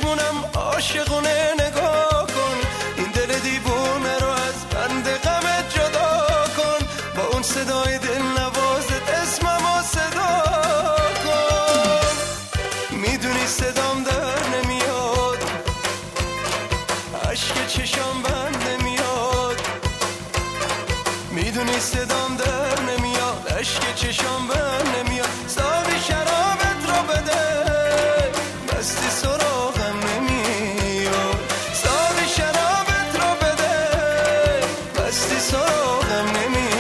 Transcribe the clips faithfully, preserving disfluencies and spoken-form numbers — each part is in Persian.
جونم عاشقونه نگاه کن، این دل دیوونه رو از بند غمت جدا کن، با اون صدای دل نوازت اسممو صدا کن. میدونی صدام در نمیاد، عشق چشام بند نمیاد، میدونی صدام در نمیاد، عشق چشام بند نمیاد. ساقی شرابت رو بده، بستی سراغم نمیاد، ساقی شرابت رو بده، بستی سراغم نمیاد.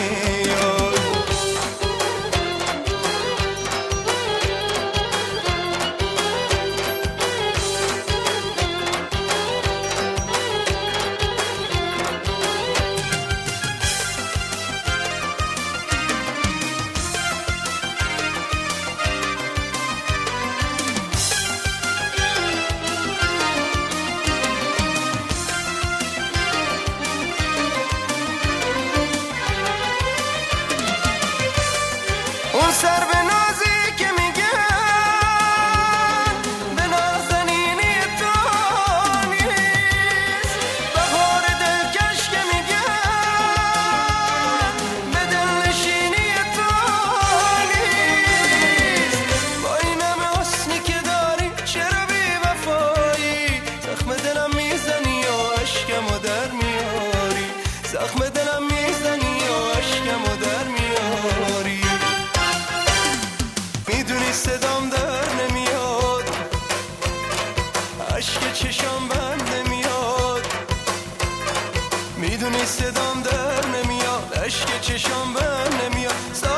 اون سر به نازی که میگن به نازنینی تو نیست، بهار دلکش که میگن به دلنشینی تو نیست. با این همه حسنی که داری چرا بی وفایی، زخم دلم میزنی و عشقمو در میاری، زخم دلم میزنی و عشقمو در میاری. میدونی صدام در نمیاد، عشق چشام بند نمیاد، میدونی صدام در نمیاد، عشق چشام بند نمیاد.